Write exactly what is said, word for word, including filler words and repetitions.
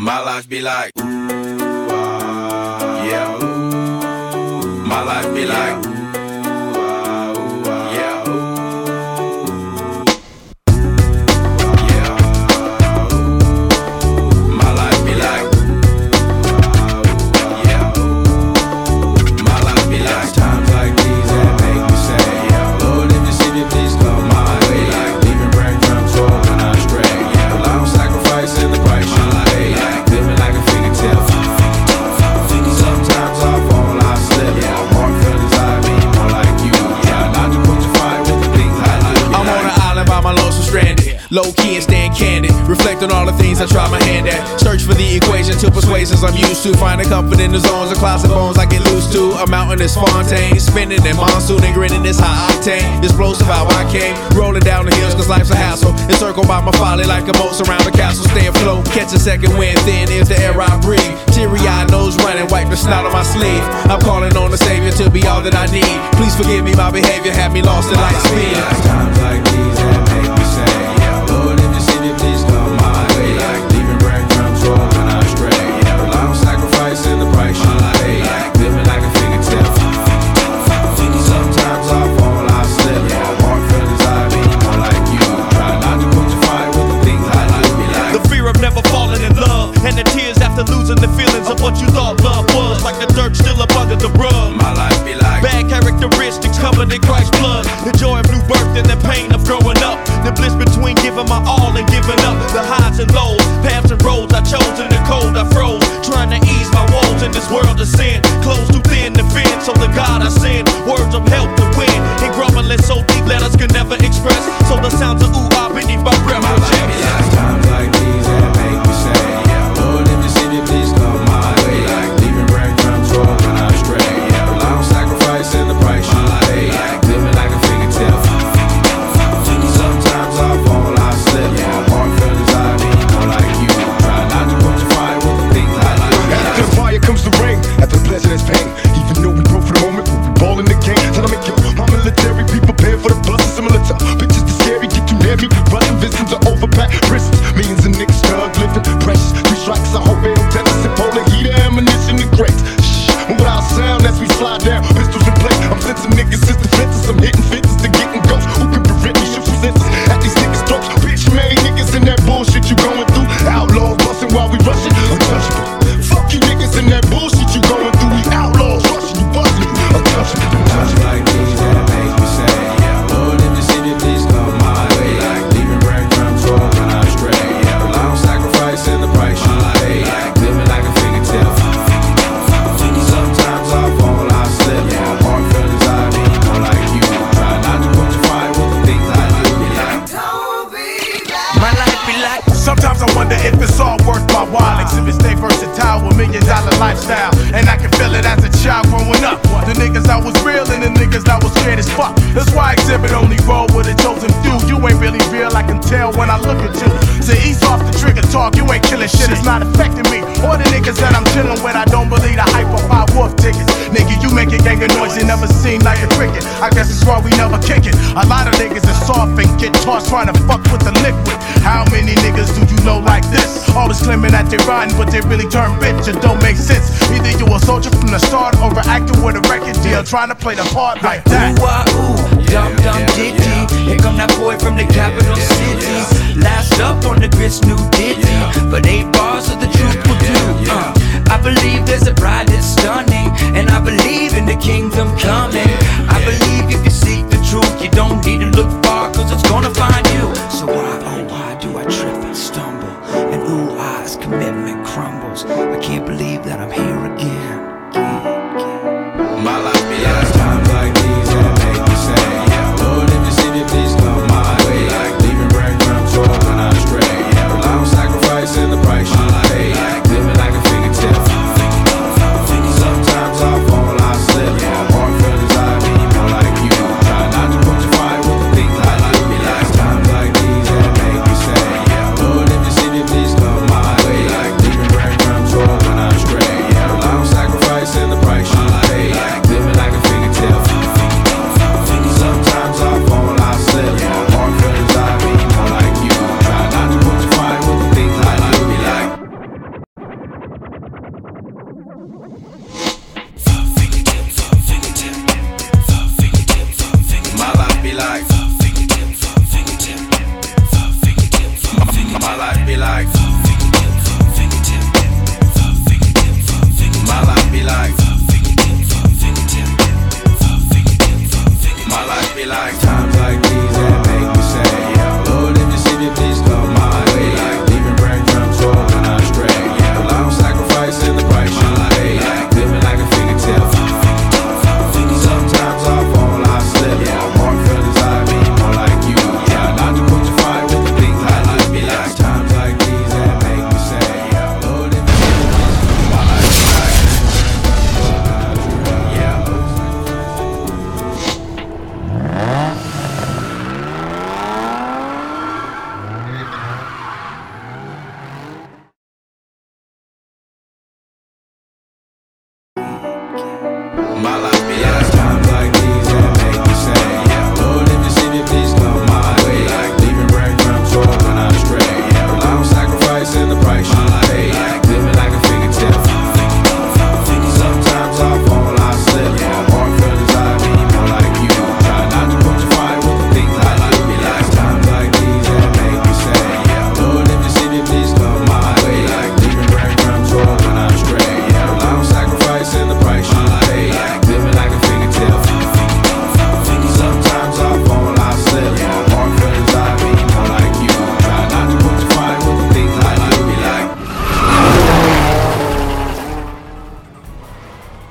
My life be like, ooh, ah, yeah, ooh. My life be like, ooh, ah, ooh, ah, yeah, ooh. Yeah, ooh. My life be like, ooh, ah, ooh, yeah, ooh. My life be like times like these that make me say, yeah, Lord, if you see me, please come my way. Like leaving breadcrumbs for when I stray. Yeah, well, I'm sacrificing the price you pay. Like living like a fingertip. Sometimes I fall, I slip. Yeah, more feelings I be more like you. Try not to put your fire with the things I do. I'm on an island by my lonesome stranded, low key and staying candid, reflect on all the things I try my hand at. Search for the equation to persuasions I'm used to. Finding comfort in the zones of closet bones I get loose to. A mountain is Fontaine, spinning in monsoon and grinning this high octane. Explosive how I came, rolling down the hills cause life's a hassle. Encircled by my folly like a moat surround the castle. Stay afloat, catch a second wind, thin is the air I breathe. Teary-eyed, nose running, wipe the snot on my sleeve. I'm calling on the Savior to be all that I need. Please forgive me, my behavior had me lost in light speed. Times like these that make me say, yeah, Lord, if you see me, please come my way. Like leaving breadcrumbs for when I stray. Yeah, well, I'm sacrificing the price you pay. Like living like a fingertip. Sometimes I fall, I slip. Yeah, more feelings I be more like you. Try not to put your fire with the things I do. Be like the fear of never falling in love, and the tears after losing the feelings of what you thought love was. Like the dirt still up under the rug. my life be like Bad characteristics covered in Christ's blood. The joy of new birth and the pain of growing up. The bliss between giving my all and giving up. The highs and lows, paths and roads I chose in the cold I froze. Trying to ease my woes in this world of sin. Clothes too thin to fit, so the God I send words of help to win. And grumbling so deep letters can never express. So the sounds of ooh ah beneath my breath my life be like times like these that make me say, yeah, Lord, if you see me, please come my way. Like leaving breadcrumbs for when I stray. Yeah, well, I'm sacrificing the price you pay. Like living like a fingertip. Sometimes I fall, I slip. Yeah, more feelings I be more like you. Try not to put your fire with the things I do. After the fire comes the rain, after the pleasure there's pain. Even though we broke for the moment, we ball in the game. Tell me, yo, I'm military, be prepared for the buses. Similar to bitches, the scary, get too near me. Running visions of overpacked prisons. Millions of niggas drug living, precious. Three strikes, I hope they don't tell us. Polar heater, ammunition, and crates. Shh, move out sound as we fly down. Pistols in place, I'm sensing niggas since the fences. I'm hitting fences to getting ghosts. Who can prevent me? Shoot some senses at these niggas' throats. Bitch, made niggas in that bullshit you going through. Outlaws busting while we rushing. Untouchable. Fuck you niggas in that bullshit you going through. We outlaws rushing you, busting you. Untouchable. Times like these that make me say, yeah, Lord, if you see me, please come my way. Like leaving breadcrumbs for when I stray. Yeah, well, I'm sacrificing the price you pay. Like living like a fingertip. Sometimes I fall, I slip. Yeah, more feelings I be more like you. Try not to put your fire with the things I do. Be like, my life be like. Sometimes I wonder if it's all worth my while. Exhibit stay versatile with million dollar lifestyle. And I can feel it as a child growing up. The niggas that was real and the niggas that was scared as fuck. That's why Exhibit only roll with a chosen few. You ain't really real, I can tell when I look at you. Say ease off the trigger talk, you ain't killing shit, it's not affecting me. Or the niggas that I'm chilling with, I don't believe the hype of five wolf tickets. Nigga, you make a gang of noise, you never seem like a cricket. I guess it's why we never kick it. A lot of niggas is soft and get tossed trying to fuck with the liquid. How many niggas do you know like this? Always claiming that they riding, but they really turn bitch. It don't make sense. Either you a soldier from the start or an actor with a record deal trying to play the part like that. Ooh, ah, ooh, dum dum diddy. Here come that boy from the capital city. Last up on the grits, new ditty. But eight bars of the truth will do. Uh, I believe there's a bride that's stunning, and I believe in the kingdom coming. I believe if you seek the truth, you don't need to look far, cause it's gonna find you. So why, oh why do I trip and stumble? And ooh, ah's commitment crumbles. I can't believe that I'm here again.